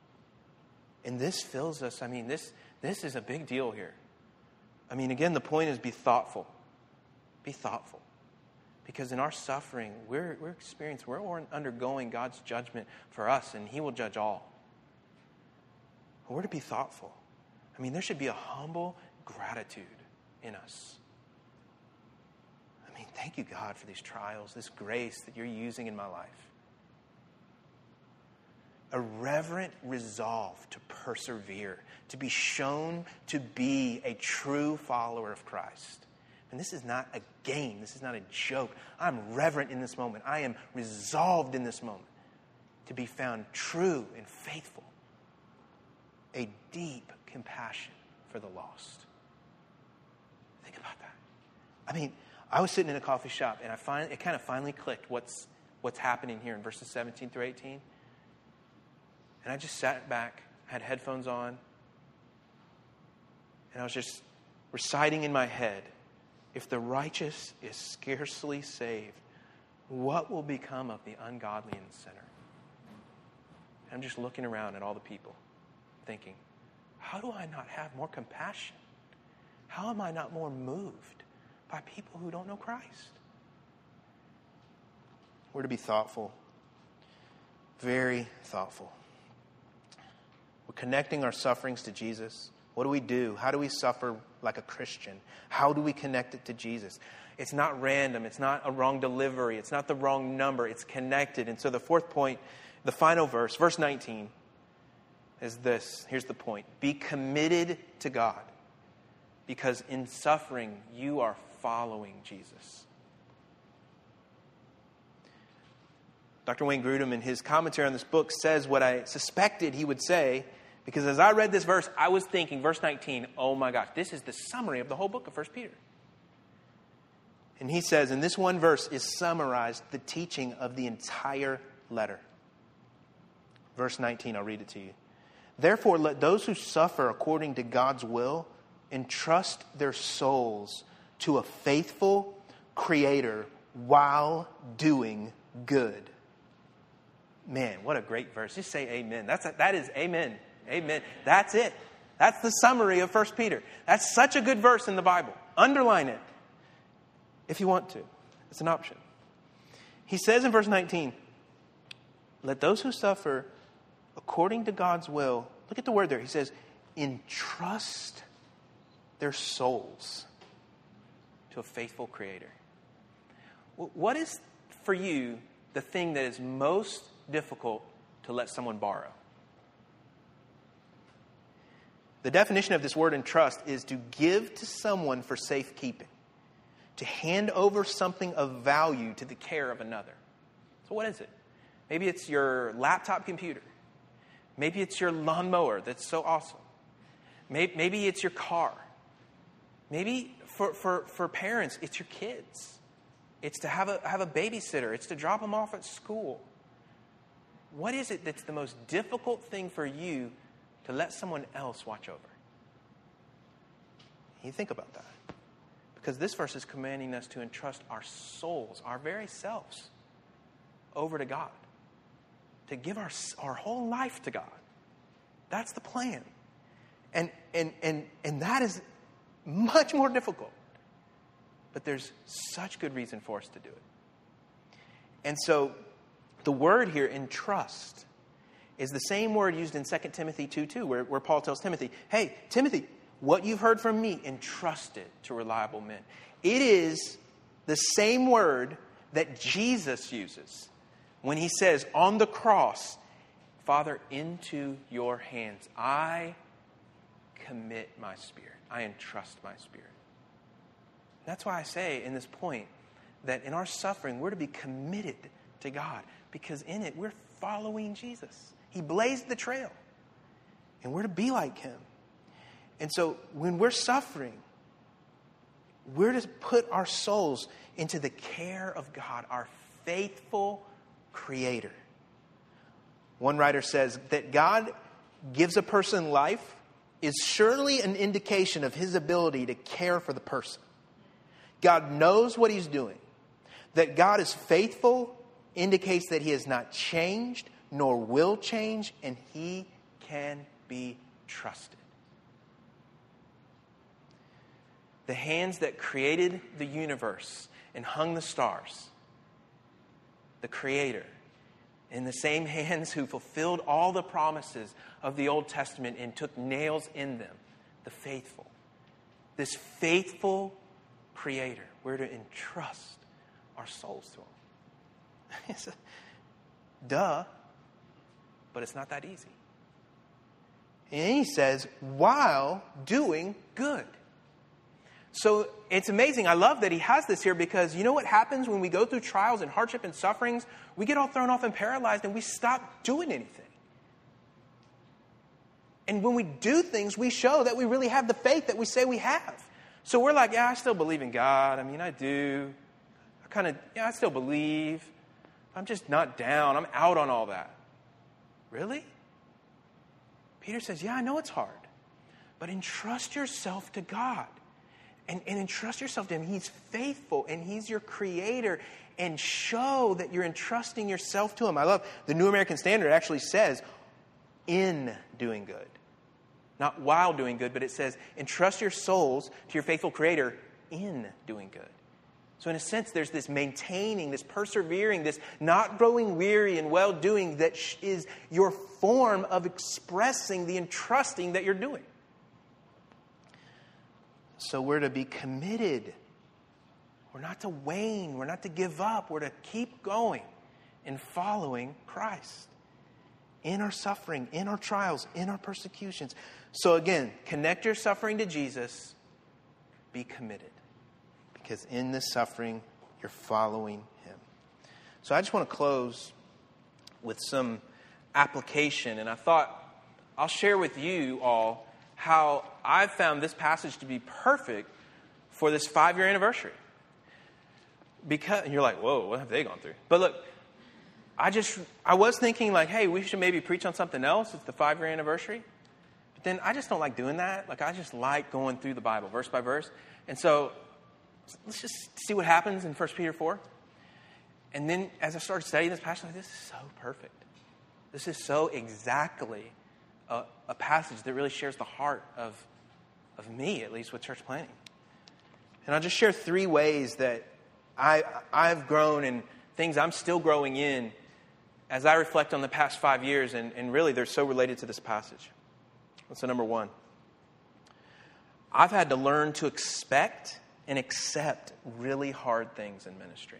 And this fills us, I mean, this, this is a big deal here. I mean, again, the point is be thoughtful. Be thoughtful. Because in our suffering, we're, we're experiencing, we're undergoing God's judgment for us, and he will judge all. But we're to be thoughtful. I mean, there should be a humble gratitude in us. I mean, thank you, God, for these trials, this grace that you're using in my life. A reverent resolve to persevere, to be shown to be a true follower of Christ. And this is not a game. This is not a joke. I'm reverent in this moment. I am resolved in this moment to be found true and faithful. A deep compassion for the lost. Think about that. I mean, I was sitting in a coffee shop and I finally, it kind of finally clicked what's what's happening here in verses seventeen through eighteen. And I just sat back, had headphones on, and I was just reciting in my head, if the righteous is scarcely saved, what will become of the ungodly and the sinner? And I'm just looking around at all the people, thinking, how do I not have more compassion? How am I not more moved by people who don't know Christ? We're to be thoughtful, very thoughtful. We're connecting our sufferings to Jesus. What do we do? How do we suffer like a Christian? How do we connect it to Jesus? It's not random. It's not a wrong delivery. It's not the wrong number. It's connected. And so the fourth point, the final verse, verse nineteen, is this. Here's the point. Be committed to God, because in suffering you are following Jesus. Doctor Wayne Grudem, in his commentary on this book, says what I suspected he would say, because as I read this verse, I was thinking, verse nineteen, oh my gosh, this is the summary of the whole book of First Peter. And he says, in this one verse is summarized the teaching of the entire letter. Verse nineteen, I'll read it to you. Therefore, let those who suffer according to God's will entrust their souls to a faithful Creator while doing good. Man, what a great verse. Just say amen. That's a, that is amen. Amen. That's it. That's the summary of First Peter. That's such a good verse in the Bible. Underline it if you want to. It's an option. He says in verse nineteen, let those who suffer according to God's will, look at the word there. He says, entrust their souls to a faithful Creator. What is for you the thing that is most difficult to let someone borrow? The definition of this word entrust is to give to someone for safekeeping, to hand over something of value to the care of another. So what is it? Maybe it's your laptop computer. Maybe it's your lawnmower that's so awesome. Maybe it's your car. Maybe For, for, for parents, it's your kids. It's to have a, have a babysitter. It's to drop them off at school. What is it that's the most difficult thing for you to let someone else watch over? You think about that. Because this verse is commanding us to entrust our souls, our very selves, over to God. To give our, our whole life to God. That's the plan. And, and, and, and that is much more difficult. But there's such good reason for us to do it. And so the word here, entrust, is the same word used in Second Timothy two two, where, where Paul tells Timothy, hey, Timothy, what you've heard from me, entrust it to reliable men. It is the same word that Jesus uses when he says on the cross, Father, into your hands I commit my spirit. I entrust my spirit. That's why I say in this point that in our suffering, we're to be committed to God. Because in it, we're following Jesus. He blazed the trail. And we're to be like him. And so when we're suffering, we're to put our souls into the care of God, our faithful Creator. One writer says that God gives a person life is surely an indication of his ability to care for the person. God knows what he's doing. That God is faithful indicates that he has not changed nor will change, and he can be trusted. The hands that created the universe and hung the stars, the Creator, in the same hands who fulfilled all the promises of the Old Testament and took nails in them, the faithful. This faithful Creator, we're to entrust our souls to him. It's a, duh, but it's not that easy. And he says, while doing good. So it's amazing. I love that he has this here because you know what happens when we go through trials and hardship and sufferings? We get all thrown off and paralyzed and we stop doing anything. And when we do things, we show that we really have the faith that we say we have. So we're like, yeah, I still believe in God. I mean, I do. I kind of, yeah, I still believe. I'm just not down. I'm out on all that. Really? Peter says, yeah, I know it's hard. But entrust yourself to God. And, and entrust yourself to him. He's faithful and he's your Creator. And show that you're entrusting yourself to him. I love the New American Standard actually says, in doing good. Not while doing good, but it says, entrust your souls to your faithful Creator in doing good. So in a sense, there's this maintaining, this persevering, this not growing weary in well-doing that is your form of expressing the entrusting that you're doing. So we're to be committed. We're not to wane. We're not to give up. We're to keep going in following Christ. In our suffering, in our trials, in our persecutions. So again, connect your suffering to Jesus. Be committed. Because in this suffering, you're following him. So I just want to close with some application. And I thought I'll share with you all how I've found this passage to be perfect for this five-year anniversary. Because, and you're like, whoa, what have they gone through? But look, I just, I was thinking like, hey, we should maybe preach on something else. It's the five-year anniversary. But then I just don't like doing that. Like, I just like going through the Bible, verse by verse. And so let's just see what happens in First Peter four. And then as I started studying this passage, I'm like, this is so perfect. This is so exactly a, a passage that really shares the heart of, of me, at least with church planting. And I'll just share three ways that I, I've grown and things I'm still growing in as I reflect on the past five years, and, and really they're so related to this passage. So number one, I've had to learn to expect and accept really hard things in ministry.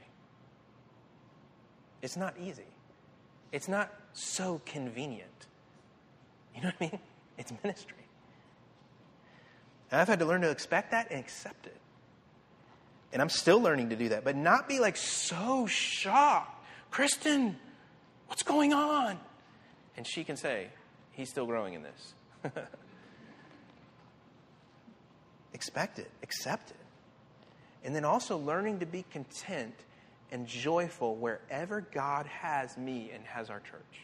It's not easy. It's not so convenient. You know what I mean? It's ministry. And I've had to learn to expect that and accept it. And I'm still learning to do that, but not be like so shocked. Kristen, what's going on? And she can say, he's still growing in this. Expect it. Accept it. And then also learning to be content and joyful wherever God has me and has our church.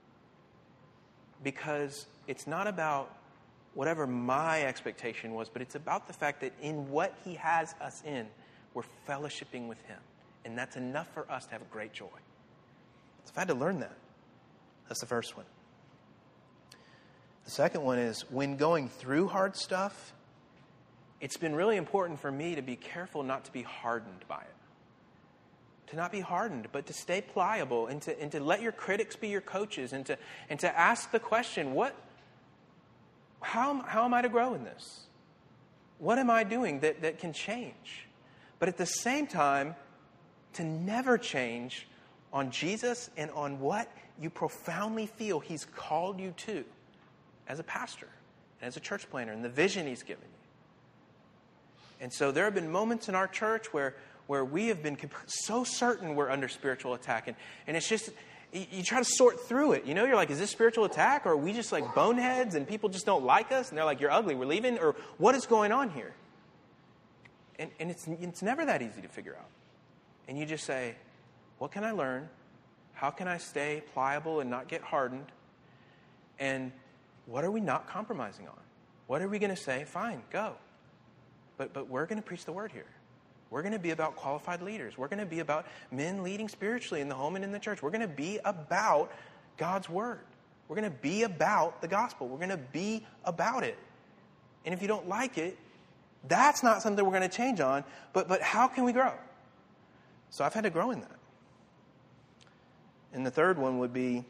Because it's not about whatever my expectation was, but it's about the fact that in what he has us in, we're fellowshipping with him. And that's enough for us to have great joy. So I've had to learn that. That's the first one. The second one is when going through hard stuff, it's been really important for me to be careful not to be hardened by it. To not be hardened, but to stay pliable and to, and to let your critics be your coaches and to, and to ask the question, what, how, how am I to grow in this? What am I doing that, that can change? But at the same time, to never change on Jesus and on what you profoundly feel he's called you to as a pastor and as a church planner and the vision he's given you. And so there have been moments in our church where where we have been so certain we're under spiritual attack. And, and it's just, you, you try to sort through it. You know, you're like, is this spiritual attack? Or are we just like boneheads and people just don't like us? And they're like, you're ugly, we're leaving? Or what is going on here? And, and it's, it's never that easy to figure out. And you just say, what can I learn? How can I stay pliable and not get hardened? And what are we not compromising on? What are we going to say? Fine, go. But, but we're going to preach the word here. We're going to be about qualified leaders. We're going to be about men leading spiritually in the home and in the church. We're going to be about God's word. We're going to be about the gospel. We're going to be about it. And if you don't like it, that's not something we're going to change on. But, but how can we grow? So I've had to grow in that. And the third one would be,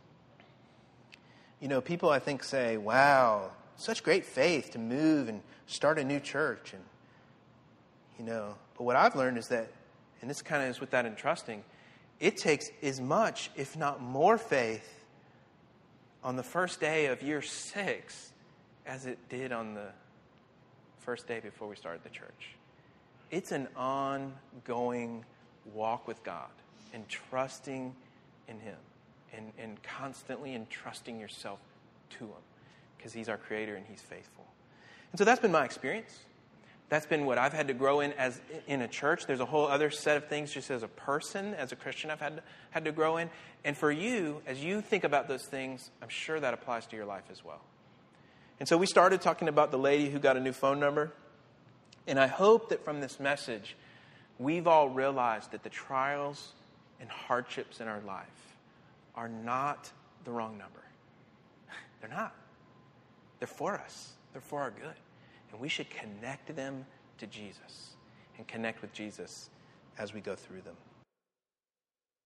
you know, people I think say, wow, such great faith to move and start a new church. And, you know, but what I've learned is that, and this kind of is with that entrusting, it takes as much, if not more faith on the first day of year six as it did on the first day before we started the church. It's an ongoing walk with God and trusting in him and, and constantly entrusting yourself to him because he's our creator and he's faithful. And so that's been my experience. That's been what I've had to grow in as in a church. There's a whole other set of things just as a person, as a Christian, I've had to, had to grow in. And for you, as you think about those things, I'm sure that applies to your life as well. And so we started talking about the lady who got a new phone number. And I hope that from this message, we've all realized that the trials and hardships in our life are not the wrong number. They're not. They're for us. They're for our good. And we should connect them to Jesus and connect with Jesus as we go through them.